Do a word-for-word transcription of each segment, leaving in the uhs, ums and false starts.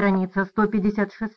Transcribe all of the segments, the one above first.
Страница сто пятьдесят шесть.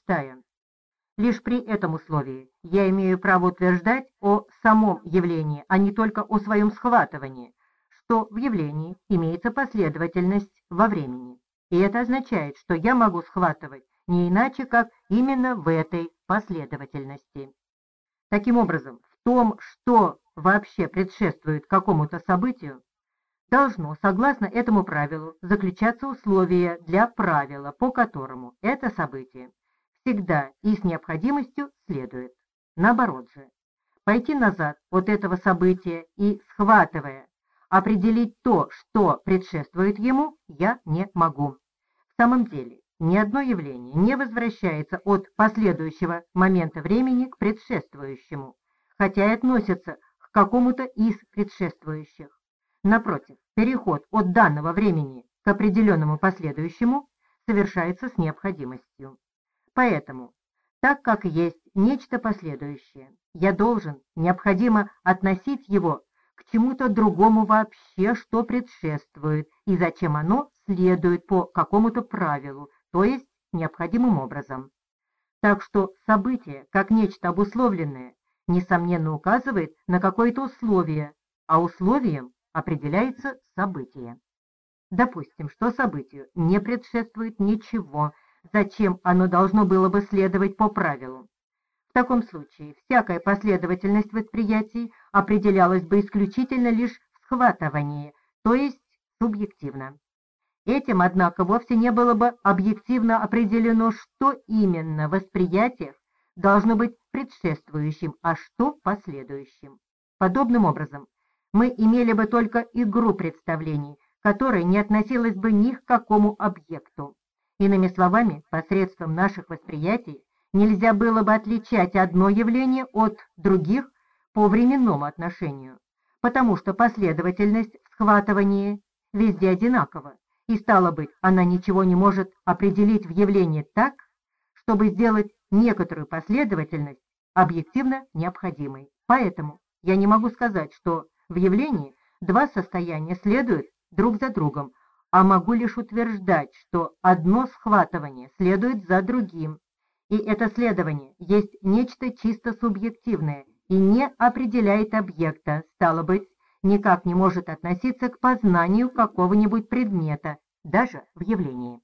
Лишь при этом условии я имею право утверждать о самом явлении, а не только о своем схватывании, что в явлении имеется последовательность во времени. И это означает, что я могу схватывать не иначе, как именно в этой последовательности. Таким образом, в том, что вообще предшествует какому-то событию, должно, согласно этому правилу, заключаться условие для правила, по которому это событие всегда и с необходимостью следует. Наоборот же, пойти назад от этого события и, схватывая, определить то, что предшествует ему, я не могу. В самом деле, ни одно явление не возвращается от последующего момента времени к предшествующему, хотя и относится к какому-то из предшествующих. Напротив, переход от данного времени к определенному последующему совершается с необходимостью. Поэтому, так как есть нечто последующее, я должен необходимо относить его к чему-то другому вообще, что предшествует, и зачем оно следует по какому-то правилу, то есть необходимым образом. Так что событие, как нечто обусловленное, несомненно указывает на какое-то условие, а условием определяется событие. Допустим, что событию не предшествует ничего, зачем оно должно было бы следовать по правилу. В таком случае всякая последовательность восприятий определялась бы исключительно лишь в схватывании, то есть субъективно. Этим, однако, вовсе не было бы объективно определено, что именно в восприятиях должно быть предшествующим, а что последующим. Подобным образом, мы имели бы только игру представлений, которая не относилась бы ни к какому объекту. Иными словами, посредством наших восприятий нельзя было бы отличать одно явление от других по временному отношению, потому что последовательность в схватывании везде одинакова, и, стало быть, она ничего не может определить в явлении так, чтобы сделать некоторую последовательность объективно необходимой. Поэтому я не могу сказать, что в явлении два состояния следуют друг за другом, а могу лишь утверждать, что одно схватывание следует за другим, и это следование есть нечто чисто субъективное и не определяет объекта, стало быть, никак не может относиться к познанию какого-нибудь предмета, даже в явлении.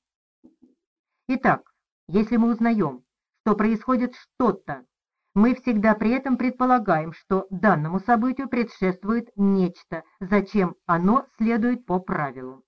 Итак, если мы узнаем, что происходит что-то, мы всегда при этом предполагаем, что данному событию предшествует нечто, зачем оно следует по правилу.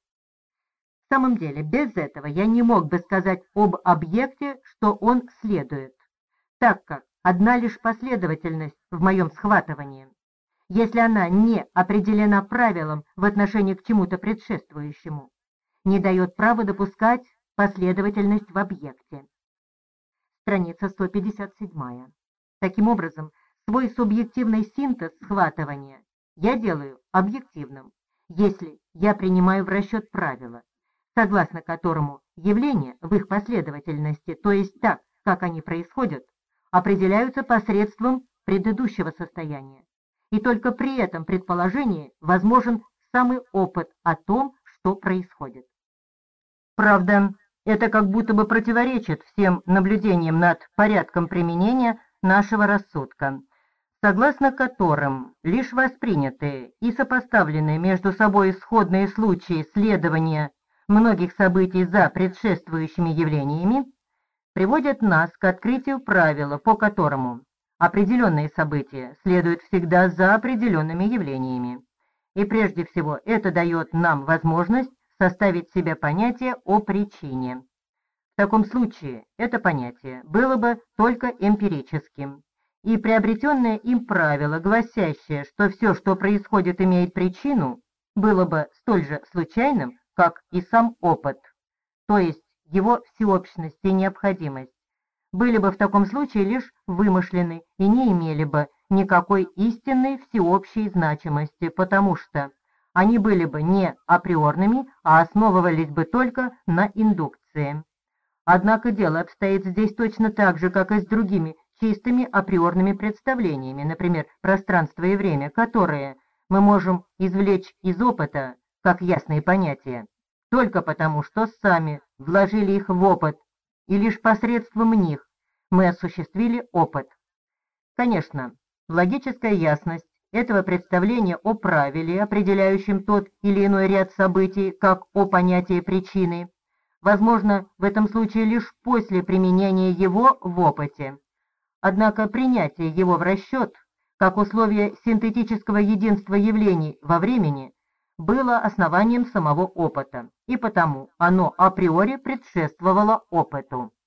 В самом деле, без этого я не мог бы сказать об объекте, что он следует, так как одна лишь последовательность в моем схватывании, если она не определена правилом в отношении к чему-то предшествующему, не дает права допускать последовательность в объекте. Страница сто пятьдесят семь. Таким образом, свой субъективный синтез схватывания я делаю объективным, если я принимаю в расчет правила, согласно которому явления в их последовательности, то есть так, как они происходят, определяются посредством предыдущего состояния. И только при этом предположении возможен самый опыт о том, что происходит. Правда, это как будто бы противоречит всем наблюдениям над порядком применения нашего рассудка, согласно которым лишь воспринятые и сопоставленные между собой исходные случаи следования многих событий за предшествующими явлениями приводят нас к открытию правила, по которому определенные события следуют всегда за определенными явлениями. И прежде всего это дает нам возможность составить себе понятие о причине. В таком случае это понятие было бы только эмпирическим, и приобретенное им правило, гласящее, что все, что происходит, имеет причину, было бы столь же случайным, как и сам опыт, то есть его всеобщность и необходимость, были бы в таком случае лишь вымышлены и не имели бы никакой истинной всеобщей значимости, потому что они были бы не априорными, а основывались бы только на индукции. Однако дело обстоит здесь точно так же, как и с другими чистыми априорными представлениями, например, пространство и время, которые мы можем извлечь из опыта, как ясные понятия, только потому, что сами вложили их в опыт и лишь посредством них мы осуществили опыт. Конечно, логическая ясность этого представления о правиле, определяющем тот или иной ряд событий, как о понятии причины, возможно в этом случае лишь после применения его в опыте. Однако принятие его в расчет, как условие синтетического единства явлений во времени, было основанием самого опыта, и потому оно априори предшествовало опыту.